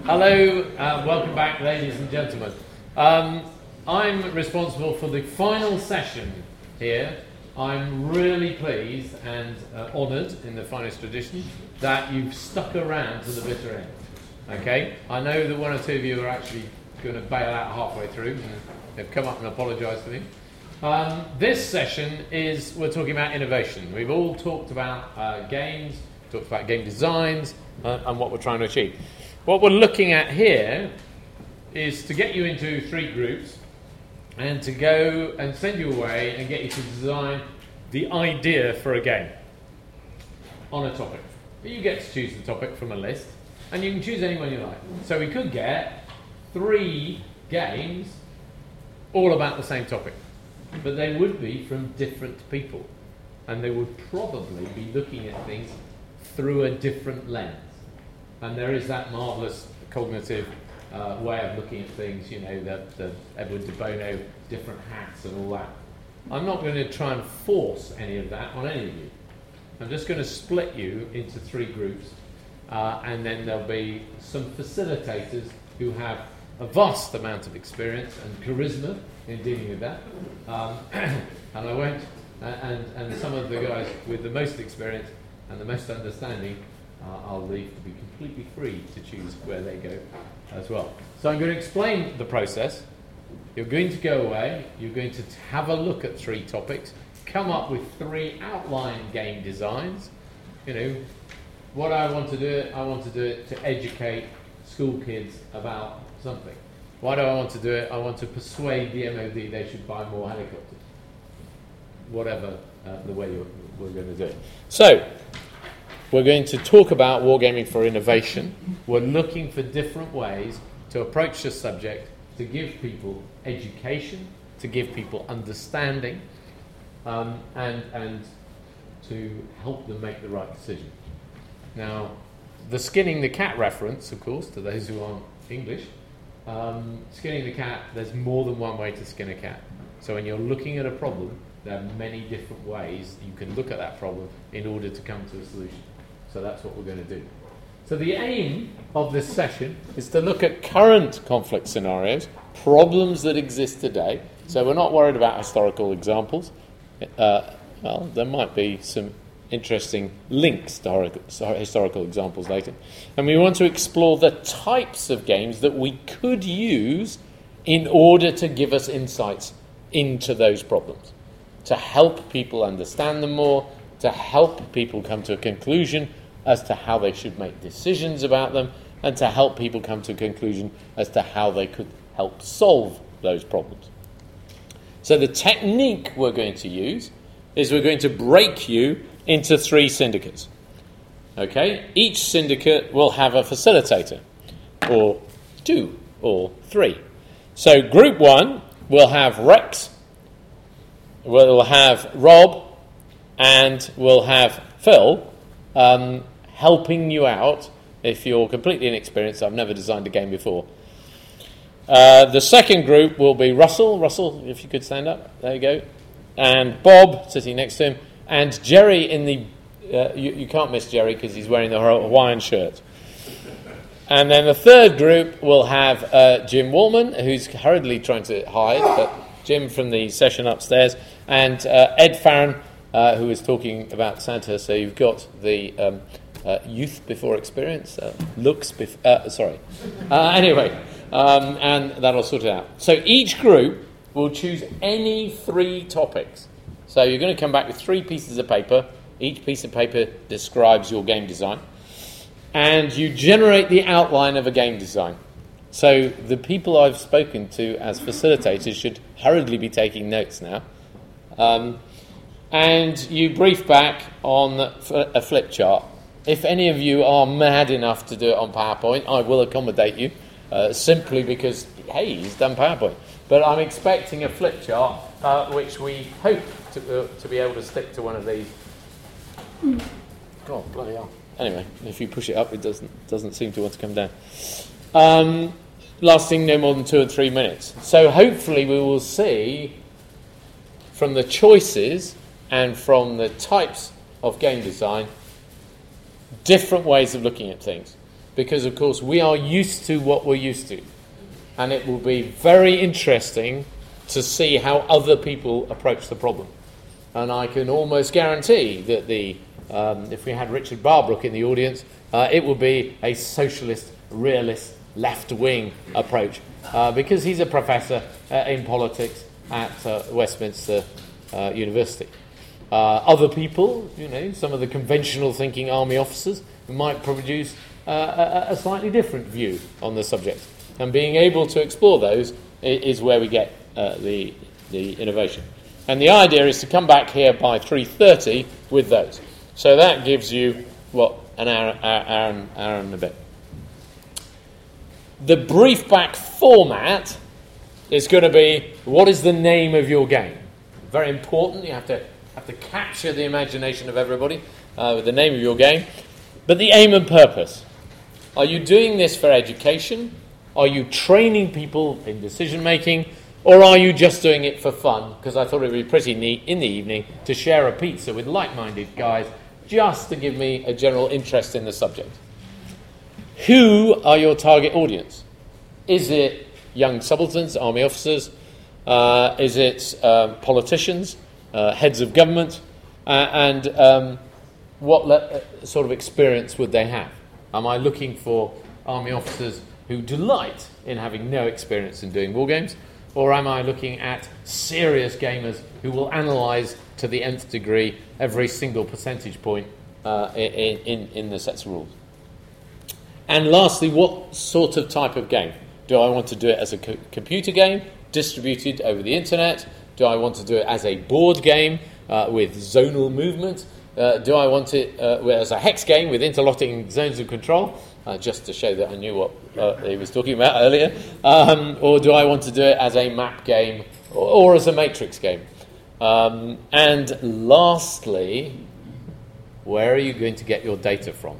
Hello, welcome back, ladies and gentlemen. I'm responsible for the final session here. I'm really pleased and honoured, in the finest tradition, that you've stuck around to the bitter end. Okay? I know that one or two of you are actually going to bail out halfway through, and they've come up and apologised to me. This session we're talking about innovation. We've all talked about games, talked about game designs, and what we're trying to achieve. What we're looking at here is to get you into 3 groups and to go and send you away and get you to design the idea for a game on a topic. You get to choose the topic from a list, and you can choose any one you like. So we could get 3 games all about the same topic, but they would be from different people, and they would probably be looking at things through a different lens. And there is that marvellous cognitive way of looking at things, you know, the Edward de Bono, different hats and all that. I'm not going to try and force any of that on any of you. I'm just going to split you into 3 groups, and then there'll be some facilitators who have a vast amount of experience and charisma in dealing with that. And I won't, and some of the guys with the most experience and the most understanding, I'll leave to be completely free to choose where they go as well. So I'm going to explain the process. You're going to go away, you're going to have a look at 3 topics, come up with 3 outline game designs. You know, what I want to do it to educate school kids about something. Why do I want to do it? I want to persuade the MOD they should buy more helicopters. Whatever the way we're going to do it. So, we're going to talk about wargaming for innovation. We're looking for different ways to approach the subject, to give people education, to give people understanding, and to help them make the right decision. Now, the skinning the cat reference, of course, to those who aren't English, skinning the cat, there's more than one way to skin a cat. So when you're looking at a problem, there are many different ways you can look at that problem in order to come to a solution. So that's what we're going to do. So the aim of this session is to look at current conflict scenarios, problems that exist today. So we're not worried about historical examples. Well, there might be some interesting links to historical examples later. And we want to explore the types of games that we could use in order to give us insights into those problems, to help people understand them more, to help people come to a conclusion as to how they should make decisions about them, and to help people come to a conclusion as to how they could help solve those problems. So the technique we're going to use is we're going to break you into 3 syndicates. Okay? Each syndicate will have a facilitator, or 2 or 3. So group 1 will have Rex, we'll have Rob, and we'll have Phil helping you out if you're completely inexperienced. I've never designed a game before. The second group will be Russell. Russell, if you could stand up. There you go. And Bob, sitting next to him. And Jerry in the... you can't miss Jerry because he's wearing the Hawaiian shirt. And then the third group will have Jim Wallman, who's hurriedly trying to hide, but Jim from the session upstairs, and Ed Farron, who is talking about Santa. So you've got the youth before experience, looks before... anyway, and that'll sort it out. So each group will choose any 3 topics. So you're going to come back with 3 pieces of paper. Each piece of paper describes your game design. And you generate the outline of a game design. So the people I've spoken to as facilitators should hurriedly be taking notes now. And you brief back on a flip chart. If any of you are mad enough to do it on PowerPoint, I will accommodate you, simply because, hey, he's done PowerPoint. But I'm expecting a flip chart, which we hope to be able to stick to one of these. God, bloody hell. Anyway, if you push it up, it doesn't seem to want to come down. Lasting no more than 2 or 3 minutes. So hopefully we will see from the choices and from the types of game design different ways of looking at things. because, of course, we are used to what we're used to. And it will be very interesting to see how other people approach the problem. And I can almost guarantee that if we had Richard Barbrook in the audience, it would be a socialist, realist, left-wing approach, because he's a professor in politics at Westminster University. Other people, some of the conventional thinking army officers, might produce a slightly different view on the subject. And being able to explore those is where we get the innovation. And the idea is to come back here by 3:30 with those. So that gives you, an hour and a bit. The brief back format is going to be, what is the name of your game? Very important. You have to capture the imagination of everybody with the name of your game. But the aim and purpose. Are you doing this for education? Are you training people in decision making? Or are you just doing it for fun? Because I thought it would be pretty neat in the evening to share a pizza with like-minded guys just to give me a general interest in the subject. Who are your target audience? Is it young subalterns, army officers? Is it politicians, heads of government? And what sort of experience would they have? Am I looking for army officers who delight in having no experience in doing war games? Or am I looking at serious gamers who will analyse to the nth degree every single percentage point in the sets of rules? And lastly, what sort of type of game? Do I want to do it as a computer game, distributed over the internet? Do I want to do it as a board game with zonal movement? Do I want it as a hex game with interlocking zones of control? Just to show that I knew what he was talking about earlier. Or do I want to do it as a map game or as a matrix game? And lastly, where are you going to get your data from?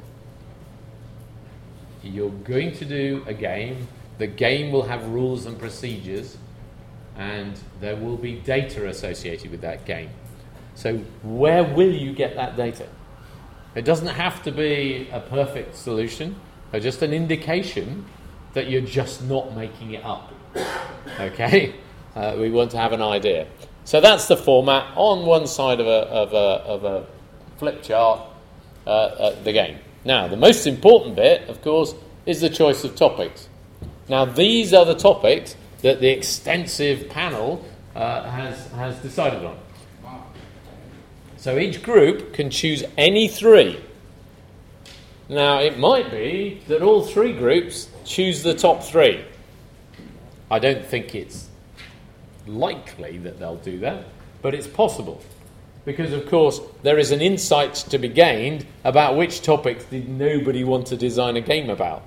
You're going to do a game. The game will have rules and procedures, and there will be data associated with that game. So where will you get that data? It doesn't have to be a perfect solution, or just an indication that you're just not making it up. Okay? We want to have an idea. So that's the format. On one side of a flip chart, the game. Now, the most important bit, of course, is the choice of topics. Now, these are the topics that the extensive panel has decided on. So each group can choose any three. Now, it might be that all three groups choose the top three. I don't think it's likely that they'll do that, but it's possible. Because, of course, there is an insight to be gained about which topics did nobody want to design a game about.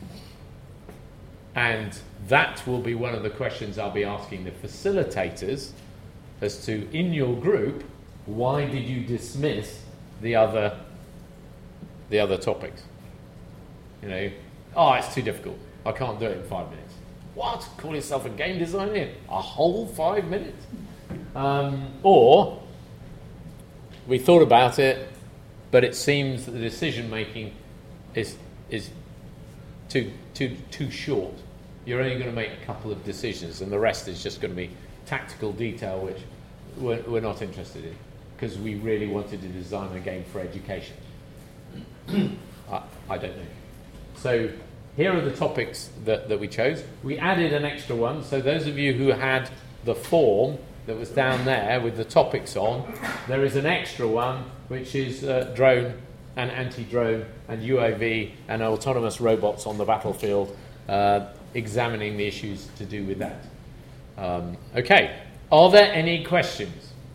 And that will be one of the questions I'll be asking the facilitators as to, in your group, why did you dismiss the other topics? It's too difficult. I can't do it in 5 minutes. What? Call yourself a game designer? A whole 5 minutes? Or we thought about it, but it seems that the decision making is too short. You're only going to make a couple of decisions, and the rest is just going to be tactical detail, which we're not interested in, because we really wanted to design a game for education. I don't know. So here are the topics that we chose. We added an extra one, so those of you who had the form that was down there with the topics on, there is an extra one which is drone and anti-drone and UAV and autonomous robots on the battlefield, examining the issues to do with that. Okay, are there any questions?